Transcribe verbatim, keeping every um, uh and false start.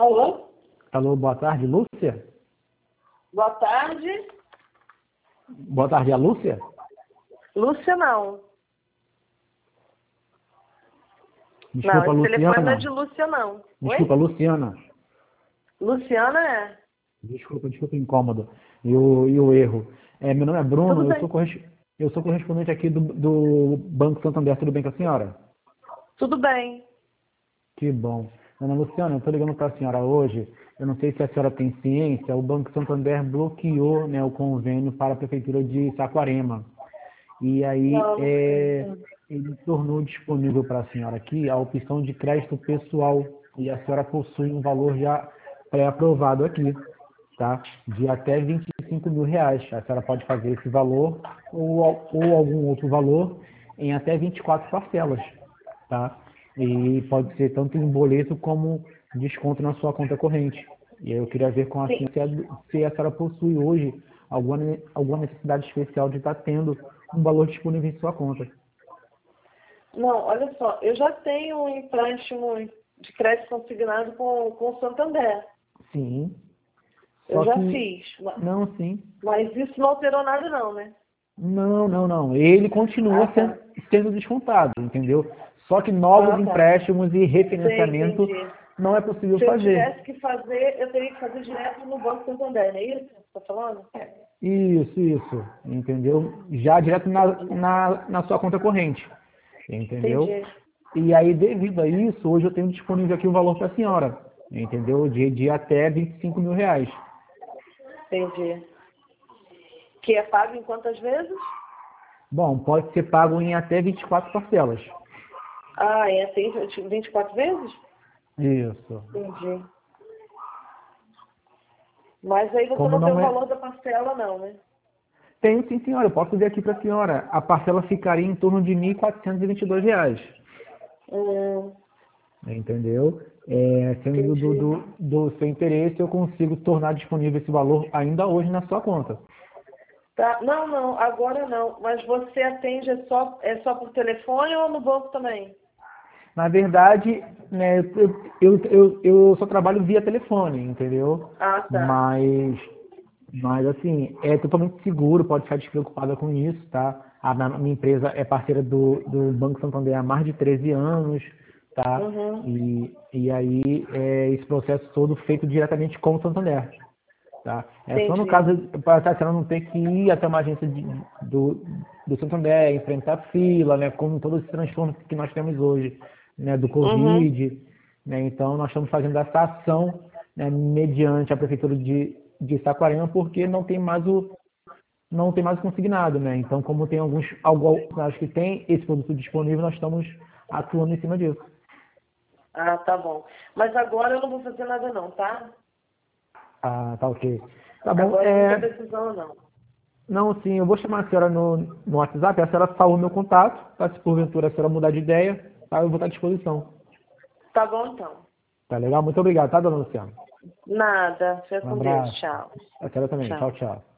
Alô? Alô, boa tarde, Lúcia? Boa tarde. Boa tarde, a Lúcia? Lúcia não. Desculpa, não, esse telefone não é Luciana. de Lúcia não. Desculpa, Oi? Luciana. Luciana é. Desculpa, desculpa o incômodo e o, e o erro. É, meu nome é Bruno, Tudo eu sou, bem. corres- eu sou correspondente aqui do, do Banco Santander. Tudo bem com a senhora? Tudo bem. Que bom. Dona Luciana, eu estou ligando para a senhora hoje. Eu não sei se a senhora tem ciência, o Banco Santander bloqueou, né, o convênio para a Prefeitura de Saquarema. E aí Não, não sei. é, ele tornou disponível para a senhora aqui a opção de crédito pessoal. E a senhora possui um valor já pré-aprovado aqui, tá? De até vinte e cinco mil reais. A senhora pode fazer esse valor ou, ou algum outro valor em até vinte e quatro parcelas, tá? E pode ser tanto em boleto como desconto na sua conta corrente. E aí eu queria ver com a Sim. senhora se a senhora possui hoje alguma, ne- alguma necessidade especial de estar tendo um valor disponível em sua conta. Não, olha só, eu já tenho um empréstimo de crédito consignado com, com o Santander. Sim. Eu Só já que, fiz. ma- não, sim. Mas isso não alterou nada não, né? Não, não, não. Ele Ah, continua sendo, tá. sendo descontado, entendeu? Só que novos Ah, tá. empréstimos e Sei, refinanciamento entendi. não é possível Se eu fazer. tivesse que fazer, eu teria que fazer direto no Banco Santander, não é isso que você está falando? Isso, isso, entendeu? Já direto na, Entendi. na, na sua conta corrente, entendeu? Entendi. E aí, devido a isso, hoje eu tenho disponível aqui o valor para a senhora, entendeu? De, de até vinte e cinco mil reais. Entendi. Que é pago em quantas vezes? Bom, pode ser pago em até vinte e quatro parcelas. Ah, é assim, vinte e quatro vezes? Isso. Entendi. Mas aí você Como não tem o não é. valor da parcela, não, né? Tenho sim, senhora, eu posso ver aqui para a senhora. A parcela ficaria em torno de mil quatrocentos e vinte e dois reais. Hum, Entendeu? É, sendo do, entendi. do, do seu interesse, eu consigo tornar disponível esse valor ainda hoje na sua conta. Tá, não, não, agora não. Mas você atende é só, é só por telefone ou no banco também? Na verdade, né, eu, eu, eu, eu só trabalho via telefone, entendeu? Ah, tá. Mas, mas assim, é totalmente seguro, pode ficar despreocupada com isso, tá? A na- minha empresa é parceira do, do Banco Santander há mais de treze anos, tá? Uhum. E, e aí, é esse processo todo feito diretamente com o Santander, tá? É só no Entendi. caso, para a senhora não ter que ir até uma agência de- do, do Santander, enfrentar fila, né? Com todos esses transtornos que nós temos hoje, né? Do Uhum. Covid, né? Então, nós estamos fazendo essa ação, né? Mediante a Prefeitura de, de Saquarema, porque não tem mais o não tem mais o consignado, né? Então, como tem alguns alguns acho que tem esse produto disponível, nós estamos atuando em cima disso. Ah, tá bom. Mas agora eu não vou fazer nada não, tá? Ah, tá ok. Tá bom. Agora eu não tô É, precisando não. não, sim, eu vou chamar a senhora no, no WhatsApp, a senhora salva o meu contato, tá? Se porventura a senhora mudar de ideia, tá? Eu vou estar à disposição. Tá bom então. Tá legal? Muito obrigado, tá, dona Luciana? Nada. Fica Um com Deus. abraço. Tchau. A senhora também. Tchau, Tchau. tchau.